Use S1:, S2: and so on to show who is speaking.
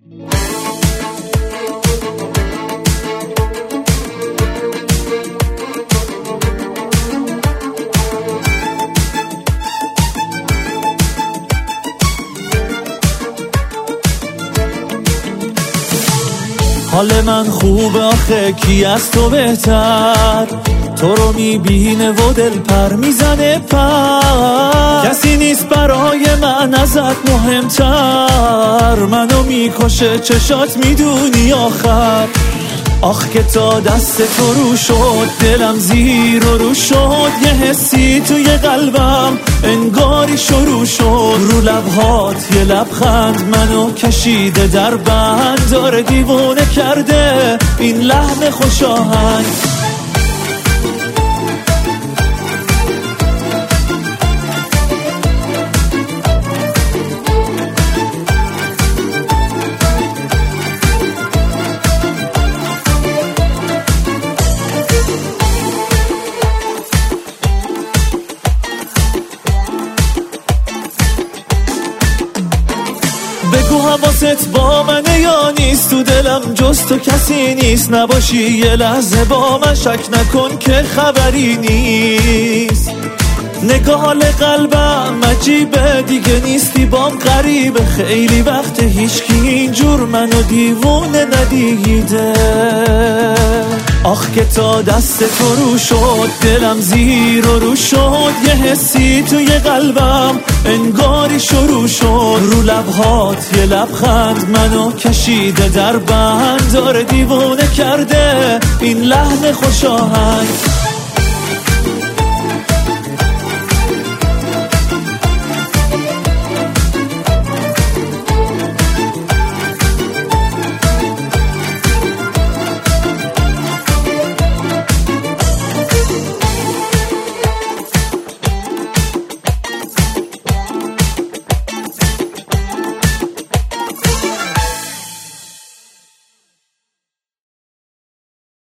S1: حال من خوبه آخه کی از تو بهتر، تو رو میبینه و دل پر میزنه پر، کسی نیست برای من ازت مهمتر، منو میکشه چشات میدونی آخر. آخ که تا دست تو رو شد دلم زیر و رو شد، یه حسی توی قلبم انگاری شروع شد، رو لبهات یه لبخند منو کشیده در بند، داره دیوونه کرده این لحن خوش آهنگ. بگو حواست با منه یا نیست، تو دلم جز تو کسی نیست، نباشی یه لحظه با من شک نکن که خبری نیست. نگاه قلبم عجیبه دیگه نیستی بام غریبه، خیلی وقت هیچکی اینجور منو دیوونه ندیده. آخ که تا دست تو رو شد دلم زیر و رو شد، یه حسی توی قلبم انگاری شروع شد، رو لبهات یه لبخند منو کشیده در بند، داره دیوونه کرده این لحن خوش آهنگ.